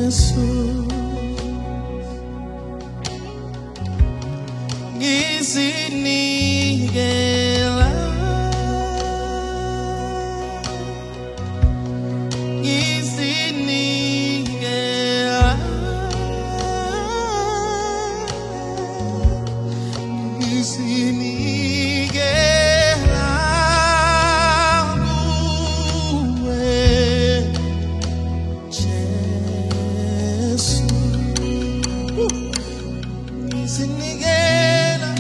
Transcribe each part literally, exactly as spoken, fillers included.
Ngisinikela, ngisinikela, ngisinikela kuwe, Jesu. Ngisinikela,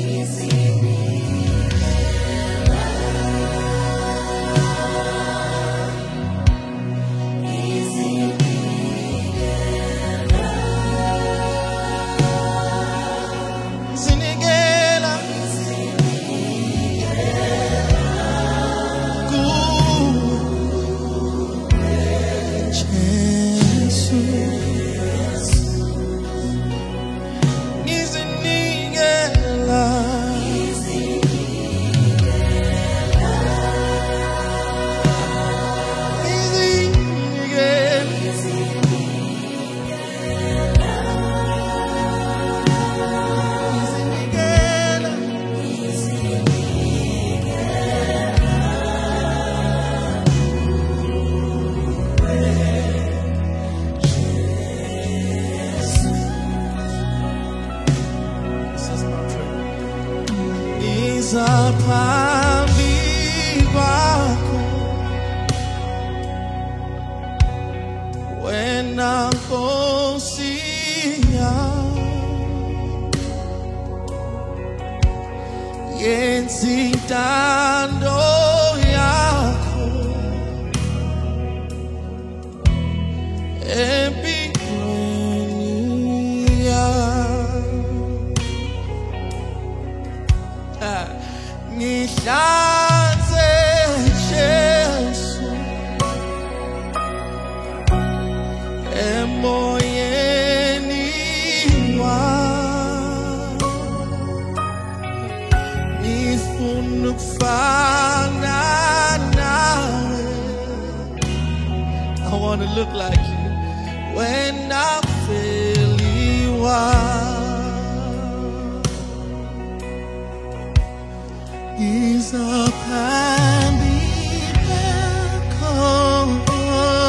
ngisinikela kuwe, Jesu. Ngisinikela, ngizaphambi kwakho wena Nkosi yami, yenza intando yakho empilweni yami. Ah, ngihlanze Jesu emoyeni wami, ngifuna ukufana nawe. I want to look like you when I feel you are. Ngizaphambi kwakho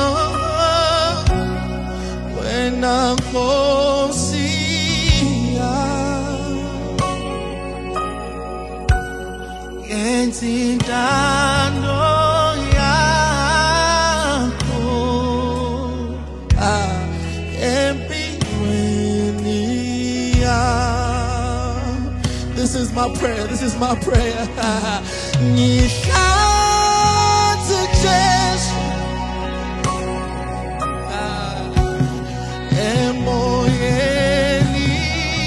wena Nkosi yami, yenza intando yakho ah, empilweni yami. This is my prayer. This is my prayer. Ngihlanze Jesu emoyeni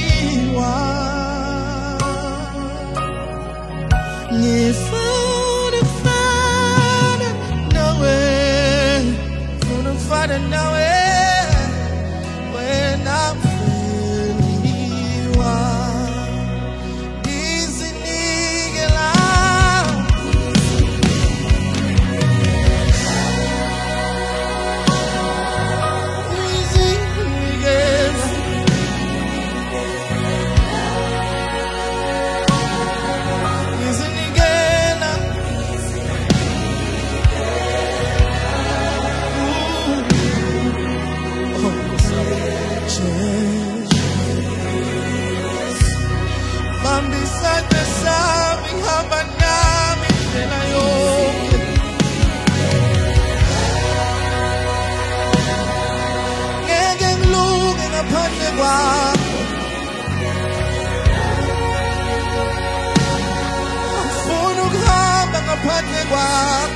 wami, ngifuna ukufana nawe, ngifuna ukufana nawe when I'm feeling you are. Ngaphandle kwakho,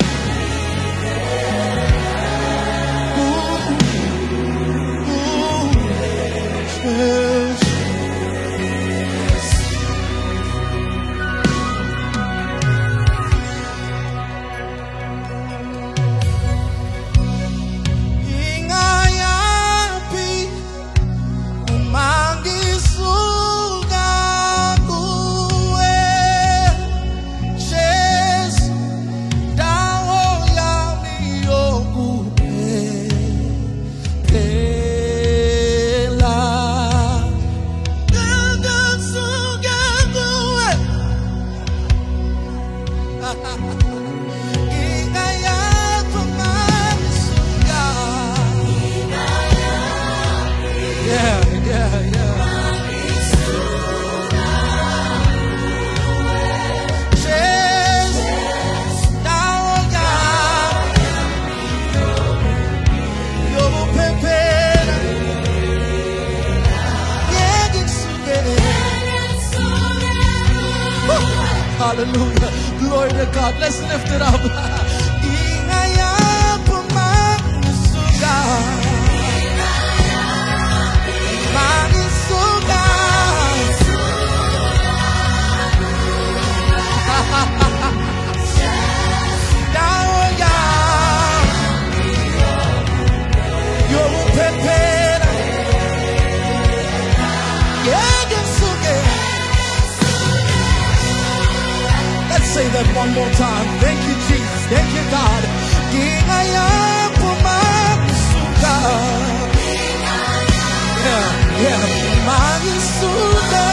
ingayaphi uma ngisuka kuwe, Jesu, dawo Hallelujah. Glory to God. Let's lift it up. Ingayang pumangisuga. Mangisuga. Let's say that one more time. Thank you, Jesus. Thank you, God. Ingayang pumangisuga. Yeah, yeah. Mangisuga.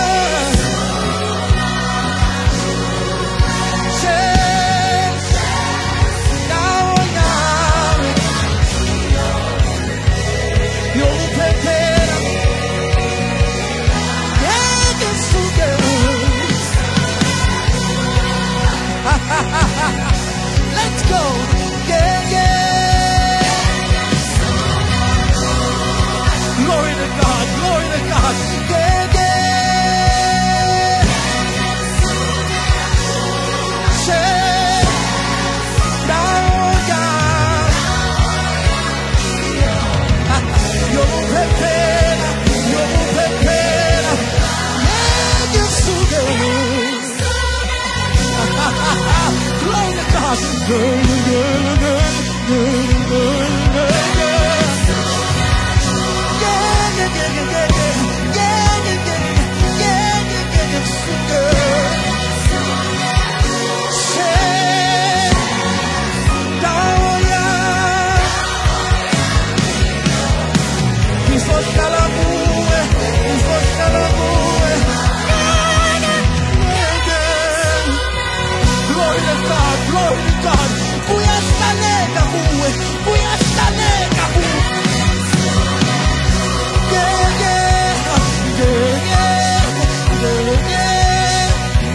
Let's go. Yeah, yeah. Glory to God. Glory to God. Yeah, yeah. Say, now, God. You're prepared. You're prepared. Yeah, you're so good. Glory to God. Good, good, good, good, good, good, good. Yeah, yeah, yeah, yeah, yeah, yeah, yeah, yeah, yeah, yeah, yeah, yeah, so good. Say, down, yeah. He's for Shalamue, he's for Shalamue. Glory to God, glory to God. Uyastalega huwe, uyastalega huwe. Yeah, yeah, yeah, yeah, yeah, yeah.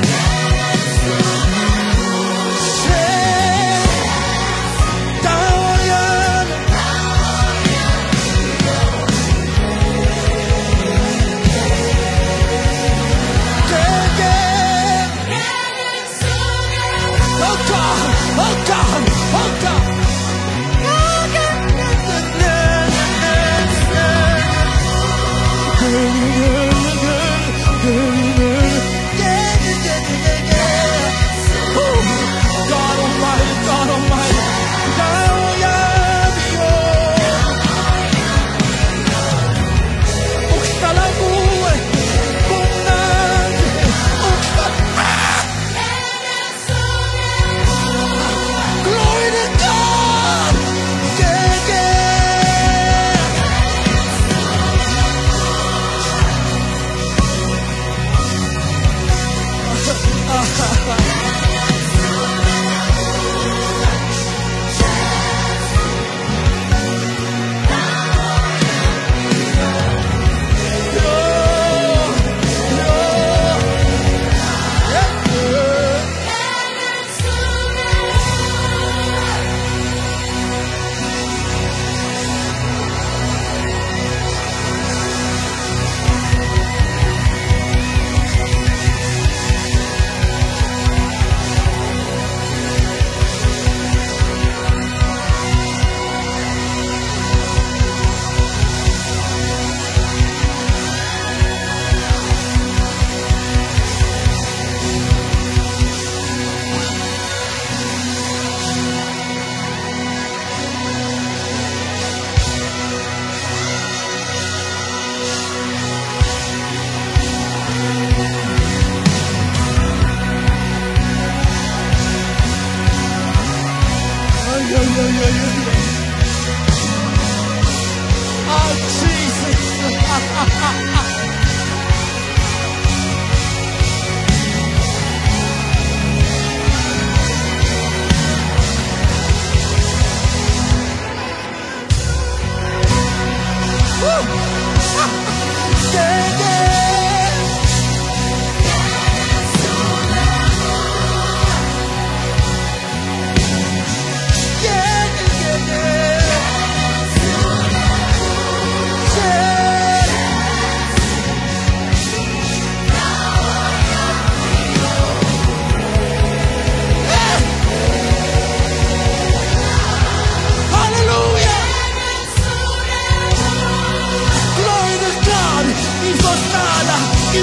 Say, down, yeah. Yeah, yeah. Oh God, oh God, oh God. God Almighty, God Almighty. Glory to God. Yeah,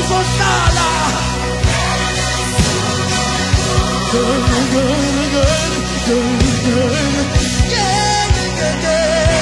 uzohlala. Good, good, good, good, good. Yeah, yeah, yeah, yeah.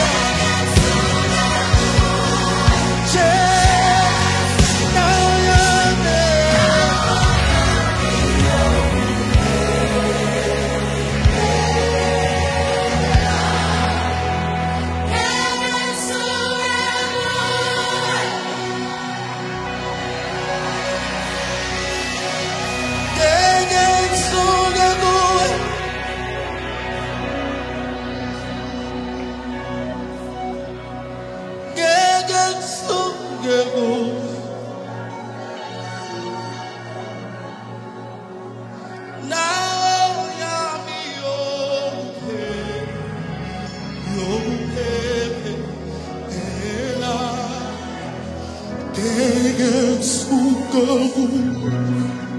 Go, go, go.